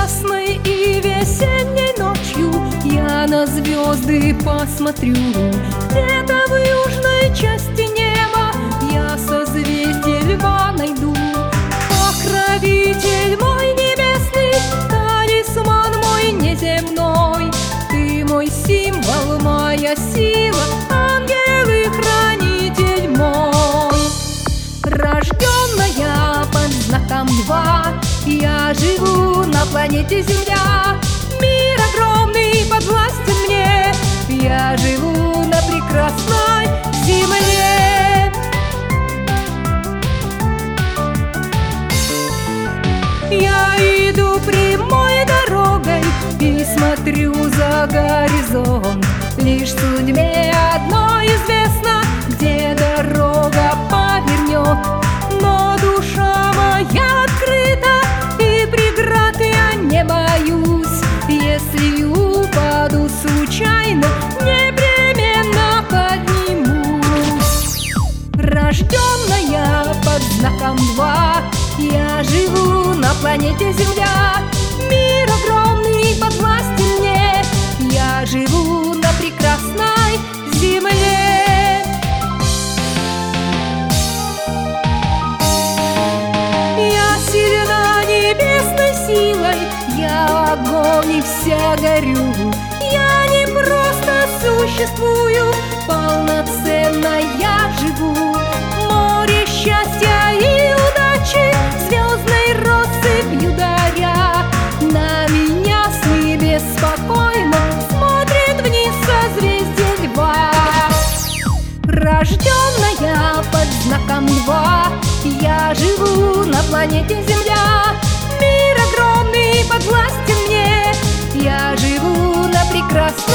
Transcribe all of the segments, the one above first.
ясной и весенней ночью я на звезды посмотрю. Где-то в южной части неба я созвездие Льва найду. Покровитель мой небесный, талисман мой неземной, ты мой символ, моя сила, ангел и хранитель мой. Рожденная под знаком Льва, я живу на планете Земля. Мир огромный подвластен мне, я живу на прекрасной земле. Я иду прямой дорогой и смотрю за горизонт. Лишь судьбе одной известно, где дорога повернет. Но душа моя открыта, и преград я не боюсь. Если упаду случайно, непременно поднимусь. Рожденная под знаком Льва, я живу на планете Земля. Мир огромный подвластен мне, я живу на прекрасной земле. Я сильна небесной силой, я огонь и вся горю. Я не просто существую, полноценно я живу. Море счастья и удачи звездной россыпью даря, на меня с небес спокойно смотрит вниз созвездие Льва. Рожденная под знаком Льва, я живу на планете Земля. Мир огромный подвластен мне, я живу на прекрасной.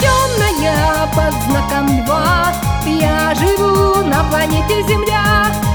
Рожденная под знаком Льва, я живу на планете Земля.